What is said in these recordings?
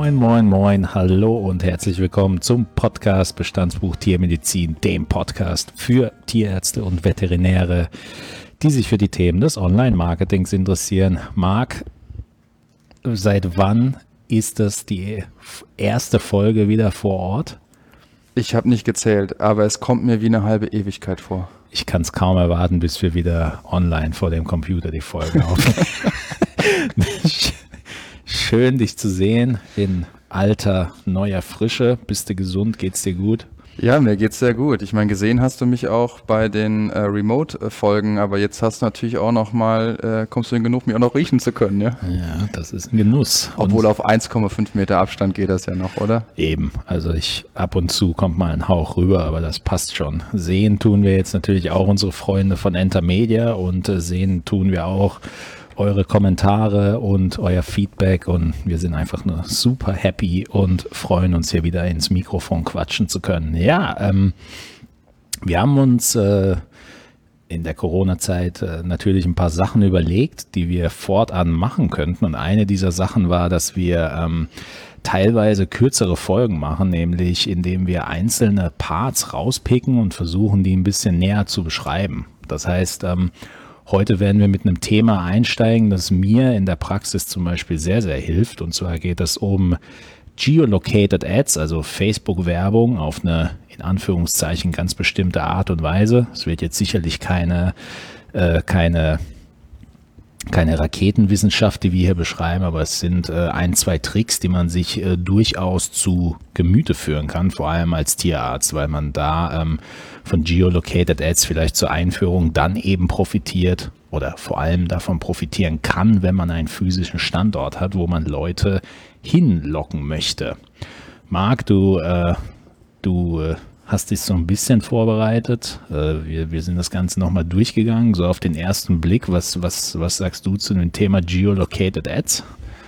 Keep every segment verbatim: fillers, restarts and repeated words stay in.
Moin, moin, moin, hallo und herzlich willkommen zum Podcast Bestandsbuch Tiermedizin, dem Podcast für Tierärzte und Veterinäre, die sich für die Themen des Online-Marketings interessieren. Marc, seit wann ist das die erste Folge wieder vor Ort? Ich habe nicht gezählt, aber es kommt mir wie eine halbe Ewigkeit vor. Ich kann es kaum erwarten, bis wir wieder online vor dem Computer die Folge aufnehmen. Schön, dich zu sehen in alter, neuer Frische. Bist du gesund? Geht's dir gut? Ja, mir geht's sehr gut. Ich meine, gesehen hast du mich auch bei den äh, Remote-Folgen, aber jetzt hast du natürlich auch noch mal, äh, kommst du in genug, mich auch noch riechen zu können, ja? Ja, das ist ein Genuss. Obwohl und auf eins Komma fünf Meter Abstand geht das ja noch, oder? Eben, also ich ab und zu kommt mal ein Hauch rüber, aber das passt schon. Sehen tun wir jetzt natürlich auch unsere Freunde von Entermedia und äh, sehen tun wir auch eure Kommentare und euer Feedback und wir sind einfach nur super happy und freuen uns hier wieder ins Mikrofon quatschen zu können. Ja, ähm, wir haben uns äh, in der Corona-Zeit äh, natürlich ein paar Sachen überlegt, die wir fortan machen könnten und eine dieser Sachen war, dass wir ähm, teilweise kürzere Folgen machen, nämlich indem wir einzelne Parts rauspicken und versuchen, die ein bisschen näher zu beschreiben. Das heißt, ähm, heute werden wir mit einem Thema einsteigen, das mir in der Praxis zum Beispiel sehr, sehr hilft. Und zwar geht es um Geolocated Ads, also Facebook-Werbung auf eine, in Anführungszeichen, ganz bestimmte Art und Weise. Es wird jetzt sicherlich keine, äh, keine, keine Raketenwissenschaft, die wir hier beschreiben, aber es sind äh, ein, zwei Tricks, die man sich äh, durchaus zu Gemüte führen kann, vor allem als Tierarzt, weil man da ähm, von Geolocated Ads vielleicht zur Einführung dann eben profitiert oder vor allem davon profitieren kann, wenn man einen physischen Standort hat, wo man Leute hinlocken möchte. Marc, du, äh, du äh, hast dich so ein bisschen vorbereitet. Äh, wir, wir sind das Ganze nochmal durchgegangen, so auf den ersten Blick. Was, was, was sagst du zu dem Thema Geolocated Ads?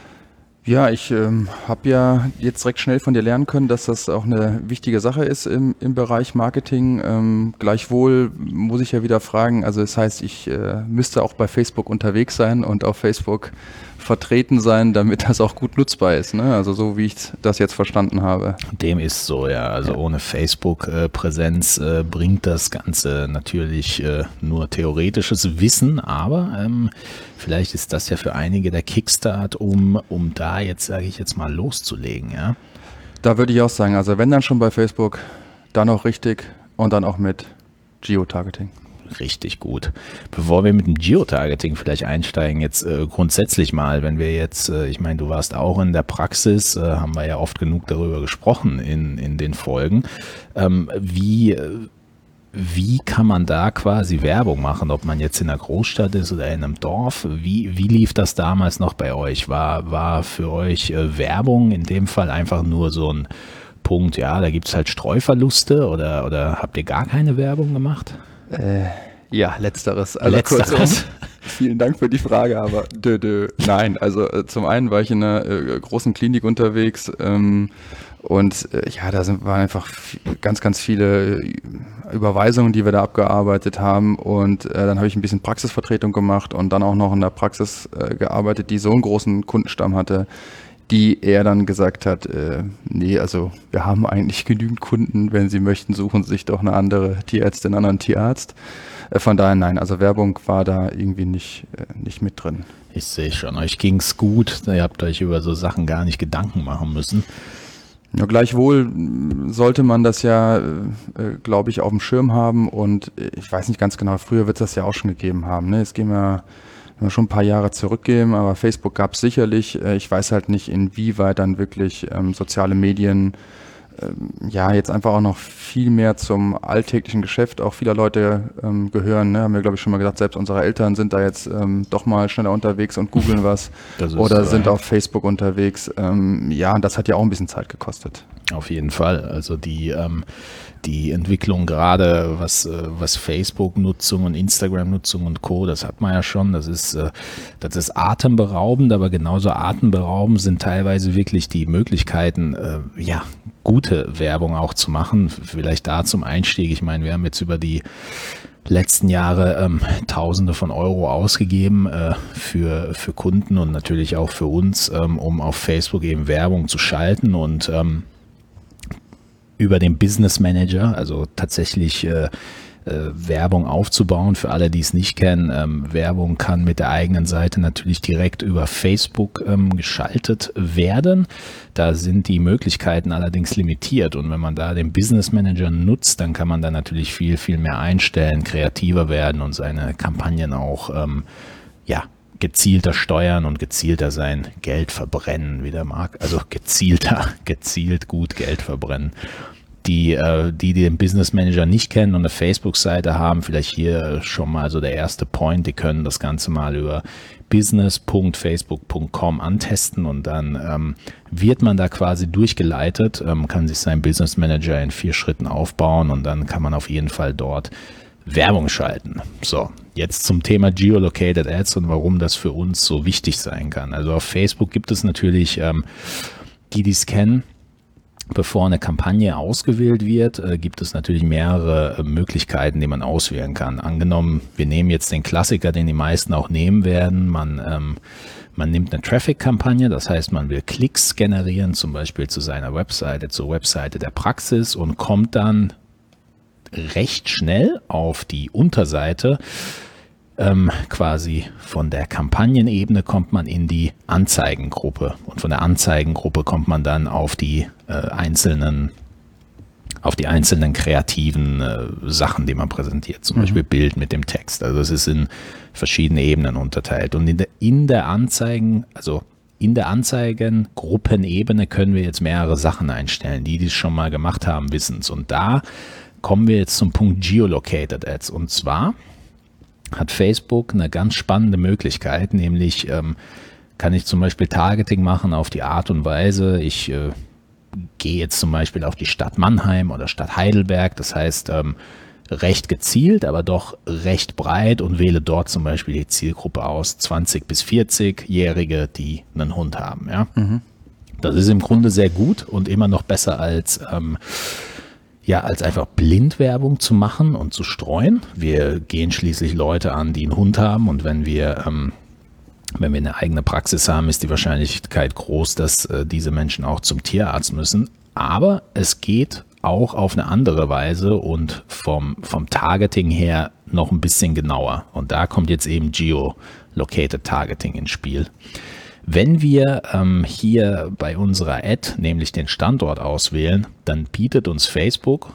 Ja, ich ähm, habe ja jetzt direkt schnell von dir lernen können, dass das auch eine wichtige Sache ist im, im Bereich Marketing. Ähm, gleichwohl muss ich ja wieder fragen, also das heißt, ich äh, müsste auch bei Facebook unterwegs sein und auf Facebook vertreten sein, damit das auch gut nutzbar ist, ne? Also so wie ich das jetzt verstanden habe. Dem ist so, ja. Also ja. Ohne Facebook-Präsenz äh, bringt das Ganze natürlich äh, nur theoretisches Wissen, aber ähm, vielleicht ist das ja für einige der Kickstart, um, um da jetzt, sage ich jetzt mal, loszulegen, ja. Da würde ich auch sagen, also wenn dann schon bei Facebook, dann auch richtig und dann auch mit Geotargeting. Richtig gut. Bevor wir mit dem Geotargeting vielleicht einsteigen, jetzt äh, grundsätzlich mal, wenn wir jetzt, äh, ich meine, du warst auch in der Praxis, äh, haben wir ja oft genug darüber gesprochen in, in den Folgen, ähm, wie, wie kann man da quasi Werbung machen, ob man jetzt in einer Großstadt ist oder in einem Dorf, wie, wie lief das damals noch bei euch? War, war für euch äh, Werbung in dem Fall einfach nur so ein Punkt, ja, da gibt es halt Streuverluste oder, oder habt ihr gar keine Werbung gemacht? Äh, ja, letzteres. Also letzteres. Kurzum, vielen Dank für die Frage, aber dö, dö. Nein, also äh, zum einen war ich in einer äh, großen Klinik unterwegs ähm, und äh, ja, da sind, waren einfach f- ganz, ganz viele Überweisungen, die wir da abgearbeitet haben und äh, dann habe ich ein bisschen Praxisvertretung gemacht und dann auch noch in der Praxis äh, gearbeitet, die so einen großen Kundenstamm hatte, die er dann gesagt hat, äh, nee, also wir haben eigentlich genügend Kunden, wenn Sie möchten, suchen Sie sich doch eine andere Tierärztin, einen anderen Tierarzt. Äh, von daher nein, also Werbung war da irgendwie nicht, äh, nicht mit drin. Ich sehe schon, euch ging's gut, ihr habt euch über so Sachen gar nicht Gedanken machen müssen. Ja, gleichwohl sollte man das ja, äh, glaube ich, auf dem Schirm haben und ich weiß nicht ganz genau, früher wird es das ja auch schon gegeben haben, ne? Es gehen wir schon ein paar Jahre zurückgehen, aber Facebook gab es sicherlich. Ich weiß halt nicht, inwieweit dann wirklich ähm, soziale Medien ähm, ja jetzt einfach auch noch viel mehr zum alltäglichen Geschäft auch vieler Leute ähm, gehören. Ne? Haben wir, glaube ich, schon mal gesagt, selbst unsere Eltern sind da jetzt ähm, doch mal schneller unterwegs und googeln was oder so, sind ja auf Facebook unterwegs. Ähm, ja, und das hat ja auch ein bisschen Zeit gekostet. Auf jeden Fall. Also die ähm, die Entwicklung gerade, was, was Facebook-Nutzung und Instagram-Nutzung und Co., das hat man ja schon, das ist, das ist atemberaubend, aber genauso atemberaubend sind teilweise wirklich die Möglichkeiten, ja, gute Werbung auch zu machen. Vielleicht da zum Einstieg, ich meine, wir haben jetzt über die letzten Jahre ähm, Tausende von Euro ausgegeben äh, für, für Kunden und natürlich auch für uns, ähm, um auf Facebook eben Werbung zu schalten und ähm, über den Business Manager, also tatsächlich äh, äh, Werbung aufzubauen. Für alle, die es nicht kennen, ähm, Werbung kann mit der eigenen Seite natürlich direkt über Facebook ähm, geschaltet werden. Da sind die Möglichkeiten allerdings limitiert und wenn man da den Business Manager nutzt, dann kann man da natürlich viel, viel mehr einstellen, kreativer werden und seine Kampagnen auch ähm, ja, gezielter steuern und gezielter sein Geld verbrennen, wie der mag. Also gezielter, gezielt gut Geld verbrennen. Die, äh, die den Business Manager nicht kennen und eine Facebook-Seite haben, vielleicht hier schon mal so der erste Point, die können das Ganze mal über business punkt facebook punkt com antesten und dann ähm, wird man da quasi durchgeleitet, ähm, kann sich sein Business Manager in vier Schritten aufbauen und dann kann man auf jeden Fall dort Werbung schalten. So, jetzt zum Thema Geolocated Ads und warum das für uns so wichtig sein kann. Also auf Facebook gibt es natürlich, ähm, die die es kennen, bevor eine Kampagne ausgewählt wird, äh, gibt es natürlich mehrere äh, Möglichkeiten, die man auswählen kann. Angenommen, wir nehmen jetzt den Klassiker, den die meisten auch nehmen werden. Man, ähm, man nimmt eine Traffic-Kampagne, das heißt, man will Klicks generieren, zum Beispiel zu seiner Webseite, zur Webseite der Praxis und kommt dann recht schnell auf die Unterseite. Ähm, quasi von der Kampagnenebene kommt man in die Anzeigengruppe und von der Anzeigengruppe kommt man dann auf die äh, einzelnen auf die einzelnen kreativen äh, Sachen, die man präsentiert, zum mhm. Beispiel Bild mit dem Text. Also es ist in verschiedene Ebenen unterteilt und in der, in der Anzeigen, also in der Anzeigengruppenebene können wir jetzt mehrere Sachen einstellen. Die, die es schon mal gemacht haben, wissen es. Und da kommen wir jetzt zum Punkt Geolocated Ads und zwar hat Facebook eine ganz spannende Möglichkeit, nämlich ähm, kann ich zum Beispiel Targeting machen auf die Art und Weise, ich äh, gehe jetzt zum Beispiel auf die Stadt Mannheim oder Stadt Heidelberg, das heißt ähm, recht gezielt, aber doch recht breit und wähle dort zum Beispiel die Zielgruppe aus, zwanzig bis vierzig-Jährige, die einen Hund haben. Ja? Mhm. Das ist im Grunde sehr gut und immer noch besser als ähm, ja, als einfach Blindwerbung zu machen und zu streuen. Wir gehen schließlich Leute an, die einen Hund haben und wenn wir, ähm, wenn wir eine eigene Praxis haben, ist die Wahrscheinlichkeit groß, dass äh, diese Menschen auch zum Tierarzt müssen. Aber es geht auch auf eine andere Weise und vom, vom Targeting her noch ein bisschen genauer. Und da kommt jetzt eben Geolocated Targeting ins Spiel. Wenn wir ähm, hier bei unserer Ad nämlich den Standort auswählen, dann bietet uns Facebook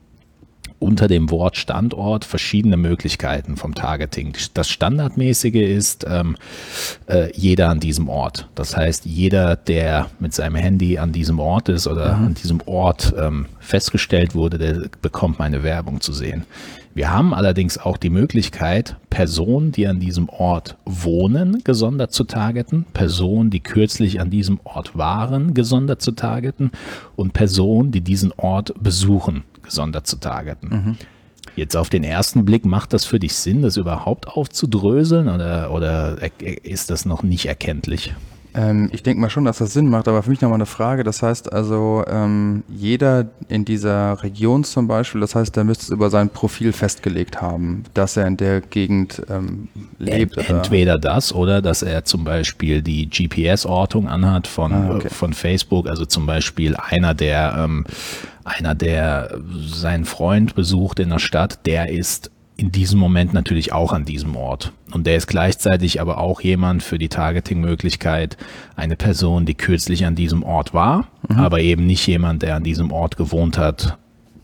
unter dem Wort Standort verschiedene Möglichkeiten vom Targeting. Das Standardmäßige ist ähm, äh, jeder an diesem Ort. Das heißt, jeder, der mit seinem Handy an diesem Ort ist oder mhm. an diesem Ort ähm, festgestellt wurde, der bekommt meine Werbung zu sehen. Wir haben allerdings auch die Möglichkeit, Personen, die an diesem Ort wohnen, gesondert zu targeten, Personen, die kürzlich an diesem Ort waren, gesondert zu targeten und Personen, die diesen Ort besuchen, gesondert zu targeten. Mhm. Jetzt auf den ersten Blick, macht das für dich Sinn, das überhaupt aufzudröseln oder, oder ist das noch nicht erkenntlich? Ähm, ich denke mal schon, dass das Sinn macht, aber für mich nochmal eine Frage. Das heißt also, ähm, jeder in dieser Region zum Beispiel, das heißt, der müsste es über sein Profil festgelegt haben, dass er in der Gegend ähm, lebt. Ent, entweder das oder dass er zum Beispiel die G P S-Ortung anhat von, ah, okay. äh, von Facebook, also zum Beispiel einer, der, ähm, einer, der seinen Freund besucht in der Stadt, der ist in diesem Moment natürlich auch an diesem Ort. Und der ist gleichzeitig aber auch jemand für die Targeting-Möglichkeit, eine Person, die kürzlich an diesem Ort war, mhm. aber eben nicht jemand, der an diesem Ort gewohnt hat,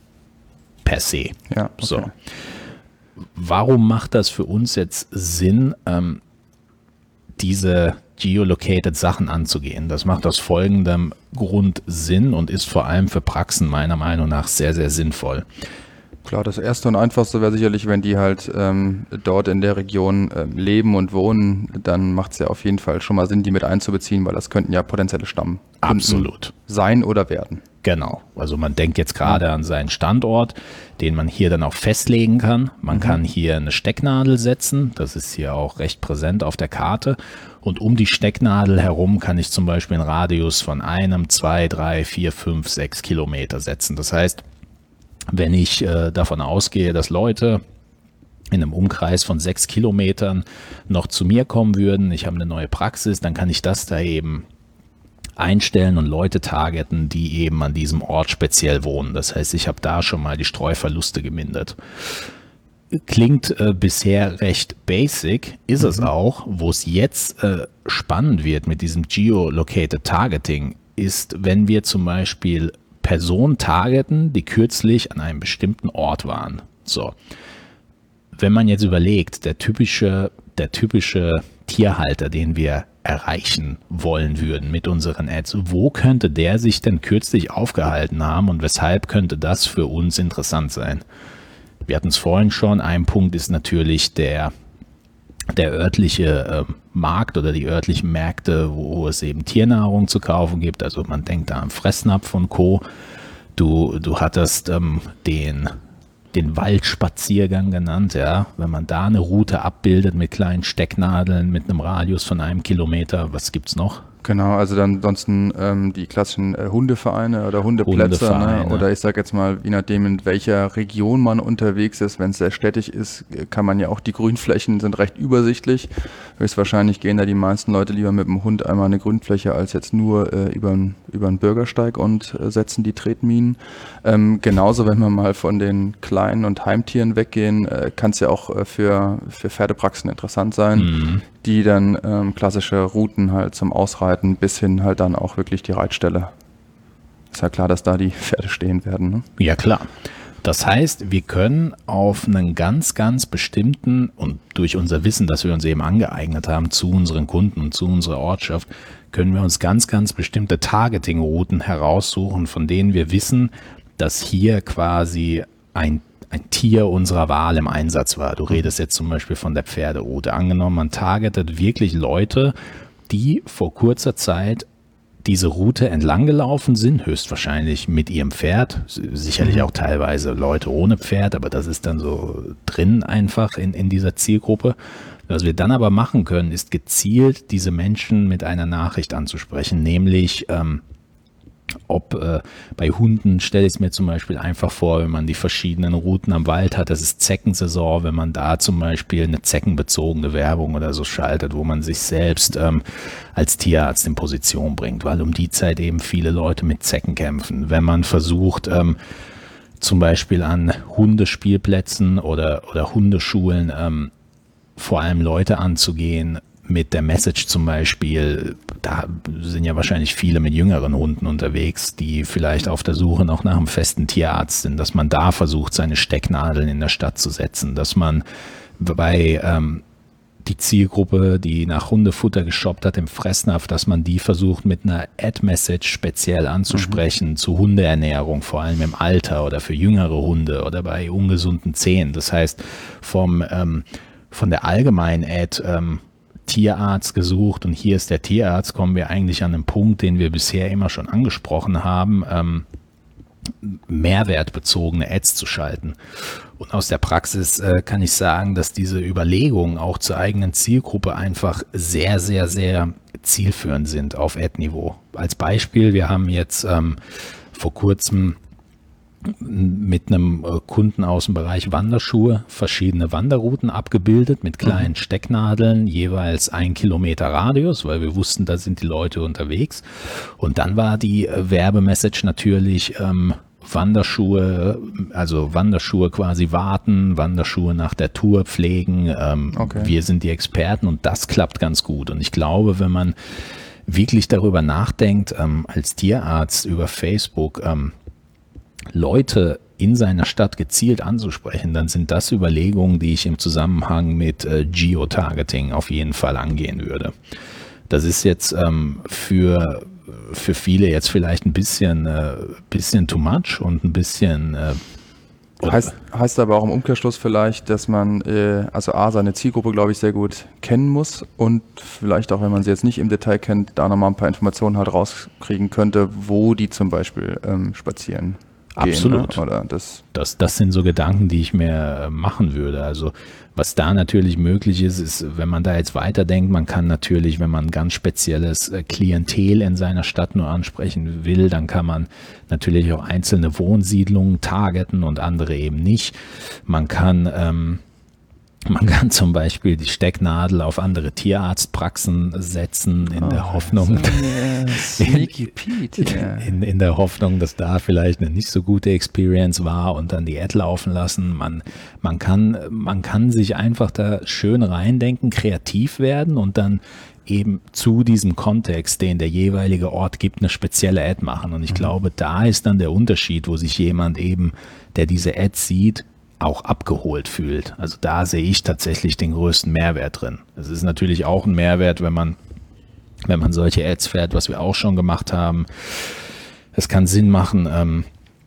per se. Ja, okay. So. Warum macht das für uns jetzt Sinn, ähm, diese geolocated Sachen anzugehen? Das macht aus folgendem Grund Sinn und ist vor allem für Praxen meiner Meinung nach sehr, sehr sinnvoll. Klar, das erste und einfachste wäre sicherlich, wenn die halt ähm, dort in der Region ähm, leben und wohnen, dann macht es ja auf jeden Fall schon mal Sinn, die mit einzubeziehen, weil das könnten ja potenzielle Stammkunden Absolut. sein oder werden. Genau, also man denkt jetzt gerade an seinen Standort, den man hier dann auch festlegen kann. Man mhm. kann hier eine Stecknadel setzen, das ist hier auch recht präsent auf der Karte. Und um die Stecknadel herum kann ich zum Beispiel einen Radius von einem, zwei, drei, vier, fünf, sechs Kilometer setzen. Das heißt, wenn ich äh, davon ausgehe, dass Leute in einem Umkreis von sechs Kilometern noch zu mir kommen würden, ich habe eine neue Praxis, dann kann ich das da eben einstellen und Leute targeten, die eben an diesem Ort speziell wohnen. Das heißt, ich habe da schon mal die Streuverluste gemindert. Klingt äh, bisher recht basic, ist mhm. es auch. Wo es jetzt äh, spannend wird mit diesem Geolocated Targeting, ist, wenn wir zum Beispiel Personen targeten, die kürzlich an einem bestimmten Ort waren. So. Wenn man jetzt überlegt, der typische, der typische Tierhalter, den wir erreichen wollen würden mit unseren Ads, wo könnte der sich denn kürzlich aufgehalten haben und weshalb könnte das für uns interessant sein? Wir hatten es vorhin schon, ein Punkt ist natürlich der, der örtliche äh, Markt oder die örtlichen Märkte, wo es eben Tiernahrung zu kaufen gibt, also man denkt da an Fressnapf und Co. Du, du hattest ähm, den den Waldspaziergang genannt, ja, wenn man da eine Route abbildet mit kleinen Stecknadeln, mit einem Radius von einem Kilometer, was gibt's noch? Genau, also dann ansonsten ähm, die klassischen äh, Hundevereine oder Hundeplätze, Hundevereine. Ne? Oder ich sage jetzt mal, je nachdem in welcher Region man unterwegs ist, wenn es sehr städtisch ist, kann man ja auch, die Grünflächen sind recht übersichtlich. Höchstwahrscheinlich gehen da die meisten Leute lieber mit dem Hund einmal eine Grünfläche als jetzt nur äh, über einen Bürgersteig und äh, setzen die Tretminen. Ähm, genauso, wenn wir mal von den kleinen und Heimtieren weggehen, äh, kann es ja auch äh, für, für Pferdepraxen interessant sein, mhm. die dann ähm, klassische Routen halt zum Ausreiten bis hin halt dann auch wirklich die Reitstelle. Ist ja klar, dass da die Pferde stehen werden. Ne? Ja, klar. Das heißt, wir können auf einen ganz, ganz bestimmten und durch unser Wissen, das wir uns eben angeeignet haben zu unseren Kunden und zu unserer Ortschaft, können wir uns ganz, ganz bestimmte Targeting-Routen heraussuchen, von denen wir wissen, dass hier quasi ein ein Tier unserer Wahl im Einsatz war. Du redest jetzt zum Beispiel von der Pferderoute. Angenommen, man targetet wirklich Leute, die vor kurzer Zeit diese Route entlang gelaufen sind, höchstwahrscheinlich mit ihrem Pferd, sicherlich auch teilweise Leute ohne Pferd, aber das ist dann so drin einfach in, in dieser Zielgruppe. Was wir dann aber machen können, ist gezielt diese Menschen mit einer Nachricht anzusprechen, nämlich ähm, ob äh, bei Hunden, stelle ich es mir zum Beispiel einfach vor, wenn man die verschiedenen Routen am Wald hat, das ist Zeckensaison, wenn man da zum Beispiel eine zeckenbezogene Werbung oder so schaltet, wo man sich selbst ähm, als Tierarzt in Position bringt, weil um die Zeit eben viele Leute mit Zecken kämpfen. Wenn man versucht, ähm, zum Beispiel an Hundespielplätzen oder, oder Hundeschulen ähm, vor allem Leute anzugehen, mit der Message zum Beispiel, da sind ja wahrscheinlich viele mit jüngeren Hunden unterwegs, die vielleicht auf der Suche noch nach einem festen Tierarzt sind, dass man da versucht, seine Stecknadeln in der Stadt zu setzen, dass man bei ähm, die Zielgruppe, die nach Hundefutter geshoppt hat im Fressnapf, dass man die versucht mit einer Ad-Message speziell anzusprechen mhm. zu Hundeernährung, vor allem im Alter oder für jüngere Hunde oder bei ungesunden Zähnen. Das heißt, vom ähm, von der allgemeinen Ad ähm, Tierarzt gesucht und hier ist der Tierarzt, kommen wir eigentlich an einen Punkt, den wir bisher immer schon angesprochen haben, ähm, mehrwertbezogene Ads zu schalten. Und aus der Praxis äh, kann ich sagen, dass diese Überlegungen auch zur eigenen Zielgruppe einfach sehr, sehr, sehr zielführend sind auf Ad-Niveau. Als Beispiel, wir haben jetzt ähm, vor kurzem mit einem Kunden aus dem Bereich Wanderschuhe verschiedene Wanderrouten abgebildet mit kleinen mhm. Stecknadeln, jeweils ein Kilometer Radius, weil wir wussten, da sind die Leute unterwegs. Und dann war die Werbemessage natürlich ähm, Wanderschuhe, also Wanderschuhe quasi warten, Wanderschuhe nach der Tour pflegen. Ähm, okay. Wir sind die Experten und das klappt ganz gut. Und ich glaube, wenn man wirklich darüber nachdenkt, ähm, als Tierarzt über Facebook, ähm, Leute in seiner Stadt gezielt anzusprechen, dann sind das Überlegungen, die ich im Zusammenhang mit äh, Geotargeting auf jeden Fall angehen würde. Das ist jetzt ähm, für, für viele jetzt vielleicht ein bisschen, äh, bisschen too much und ein bisschen... Äh, heißt, heißt aber auch im Umkehrschluss vielleicht, dass man äh, also A, seine Zielgruppe, glaube ich, sehr gut kennen muss und vielleicht auch, wenn man sie jetzt nicht im Detail kennt, da nochmal ein paar Informationen halt rauskriegen könnte, wo die zum Beispiel ähm, spazieren. Absolut. Gehen, ne? Oder das, das, das sind so Gedanken, die ich mir machen würde. Also was da natürlich möglich ist, ist, wenn man da jetzt weiterdenkt, man kann natürlich, wenn man ein ganz spezielles Klientel in seiner Stadt nur ansprechen will, dann kann man natürlich auch einzelne Wohnsiedlungen targeten und andere eben nicht. Man kann ähm, Man kann zum Beispiel die Stecknadel auf andere Tierarztpraxen setzen, in oh, der Hoffnung, so, yeah. in, Pete, yeah. in, in der Hoffnung, dass da vielleicht eine nicht so gute Experience war und dann die Ad laufen lassen. Man, man kann, man kann sich einfach da schön reindenken, kreativ werden und dann eben zu diesem Kontext, den der jeweilige Ort gibt, eine spezielle Ad machen. Und ich mhm. glaube, da ist dann der Unterschied, wo sich jemand eben, der diese Ad sieht, auch abgeholt fühlt. Also da sehe ich tatsächlich den größten Mehrwert drin. Es ist natürlich auch ein Mehrwert, wenn man, wenn man solche Ads fährt, was wir auch schon gemacht haben. Es kann Sinn machen, ähm,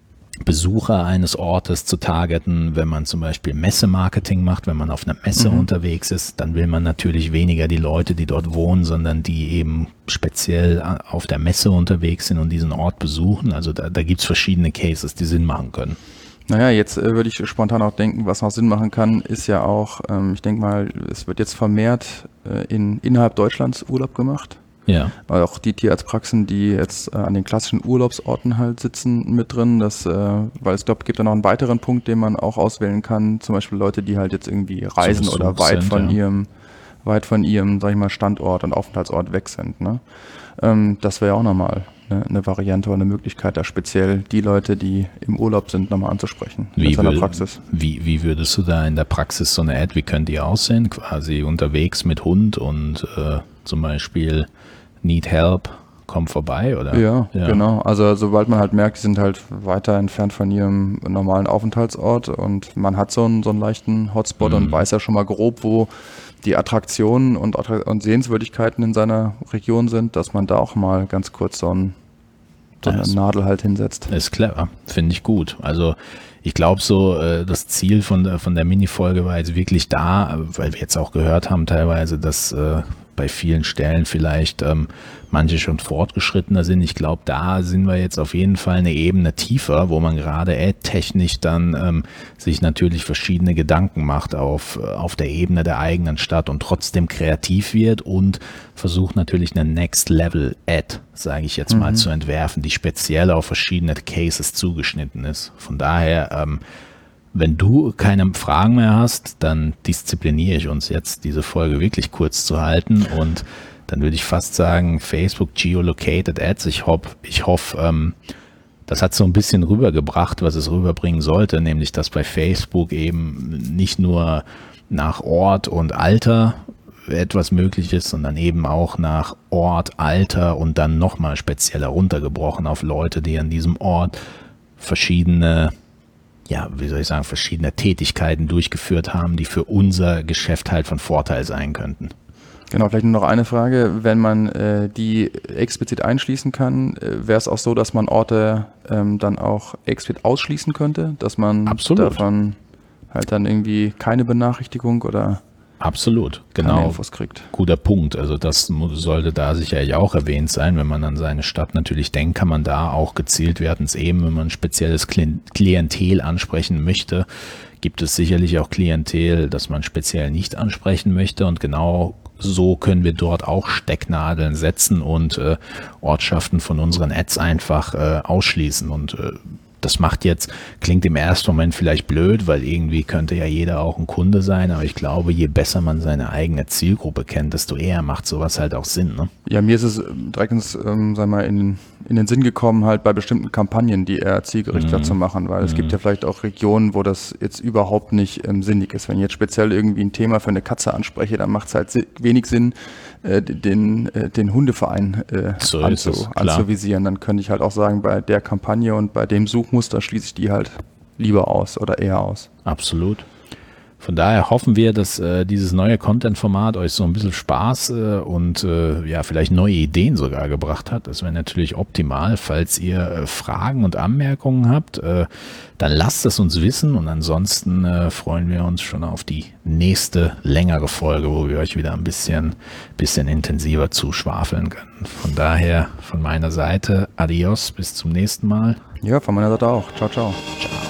Besucher eines Ortes zu targeten, wenn man zum Beispiel Messemarketing macht, wenn man auf einer Messe mhm. unterwegs ist, dann will man natürlich weniger die Leute, die dort wohnen, sondern die eben speziell auf der Messe unterwegs sind und diesen Ort besuchen. Also da, da gibt es verschiedene Cases, die Sinn machen können. Naja, jetzt äh, würde ich spontan auch denken, was noch Sinn machen kann, ist ja auch, ähm, ich denke mal, es wird jetzt vermehrt äh, in, innerhalb Deutschlands Urlaub gemacht. Ja. Auch die Tierarztpraxen, die jetzt äh, an den klassischen Urlaubsorten halt sitzen, mit drin, das, äh, weil es glaube, gibt da noch einen weiteren Punkt, den man auch auswählen kann, zum Beispiel Leute, die halt jetzt irgendwie reisen so oder weit sind, von ja. ihrem, weit von ihrem, sag ich mal, Standort und Aufenthaltsort weg sind, ne? Ähm, das wäre ja auch nochmal eine, eine Variante oder eine Möglichkeit, da speziell die Leute, die im Urlaub sind, nochmal anzusprechen wie in seiner will, Praxis. Wie, wie würdest du da in der Praxis so eine Ad, wie könnte die aussehen? Quasi unterwegs mit Hund und äh, zum Beispiel Need Help, komm vorbei, oder? Ja, ja, genau. Also sobald man halt merkt, die sind halt weiter entfernt von ihrem normalen Aufenthaltsort und man hat so einen, so einen leichten Hotspot mhm. und weiß ja schon mal grob, wo die Attraktionen und, und Sehenswürdigkeiten in seiner Region sind, dass man da auch mal ganz kurz so, ein, so eine ist, Nadel halt hinsetzt. Ist clever, finde ich gut. Also ich glaube so, das Ziel von der, von der Mini-Folge war jetzt wirklich da, weil wir jetzt auch gehört haben teilweise, dass äh, bei vielen Stellen vielleicht ähm, manche schon fortgeschrittener sind. Ich glaube, da sind wir jetzt auf jeden Fall eine Ebene tiefer, wo man gerade ad-technisch dann ähm, sich natürlich verschiedene Gedanken macht auf, auf der Ebene der eigenen Stadt und trotzdem kreativ wird und versucht natürlich eine Next-Level-Ad, sage ich jetzt mhm. mal, zu entwerfen, die speziell auf verschiedene Cases zugeschnitten ist. Von daher, ähm, wenn du keine Fragen mehr hast, dann diszipliniere ich uns jetzt, diese Folge wirklich kurz zu halten und dann würde ich fast sagen, Facebook Geolocated Ads. Ich hoffe, ich hoffe, ähm, das hat so ein bisschen rübergebracht, was es rüberbringen sollte, nämlich dass bei Facebook eben nicht nur nach Ort und Alter etwas möglich ist, sondern eben auch nach Ort, Alter und dann nochmal spezieller runtergebrochen auf Leute, die an diesem Ort verschiedene ja, wie soll ich sagen, verschiedene Tätigkeiten durchgeführt haben, die für unser Geschäft halt von Vorteil sein könnten. Genau, vielleicht nur noch eine Frage. Wenn man äh, die explizit einschließen kann, äh, wäre es auch so, dass man Orte ähm, dann auch explizit ausschließen könnte, dass man Absolut. davon halt dann irgendwie keine Benachrichtigung oder Absolut, genau. Infos kriegt. Guter Punkt. Also das sollte da sicherlich auch erwähnt sein. Wenn man an seine Stadt natürlich denkt, kann man da auch gezielt, wir hatten es eben, wenn man ein spezielles Klientel ansprechen möchte, gibt es sicherlich auch Klientel, das man speziell nicht ansprechen möchte und genau so können wir dort auch Stecknadeln setzen und äh, Ortschaften von unseren Ads einfach äh, ausschließen und äh, das macht jetzt, klingt im ersten Moment vielleicht blöd, weil irgendwie könnte ja jeder auch ein Kunde sein, aber ich glaube, je besser man seine eigene Zielgruppe kennt, desto eher macht sowas halt auch Sinn. Ne? Ja, mir ist es direkt ins, ähm, sag mal, in, in den Sinn gekommen, halt bei bestimmten Kampagnen, die eher zielgerichteter mhm. zu machen, weil mhm. es gibt ja vielleicht auch Regionen, wo das jetzt überhaupt nicht ähm, sinnig ist. Wenn ich jetzt speziell irgendwie ein Thema für eine Katze anspreche, dann macht es halt wenig Sinn, äh, den, äh, den Hundeverein äh, so anzu, es, anzuvisieren. Dann könnte ich halt auch sagen, bei der Kampagne und bei dem Suchmuster schließe ich die halt lieber aus oder eher aus. Absolut. Von daher hoffen wir, dass äh, dieses neue Content-Format euch so ein bisschen Spaß äh, und äh, ja vielleicht neue Ideen sogar gebracht hat. Das wäre natürlich optimal. Falls ihr äh, Fragen und Anmerkungen habt, äh, dann lasst es uns wissen und ansonsten äh, freuen wir uns schon auf die nächste längere Folge, wo wir euch wieder ein bisschen, bisschen intensiver zuschwafeln können. Von daher von meiner Seite adios, bis zum nächsten Mal. Ja, von meiner Seite auch. Ciao, ciao. Ciao.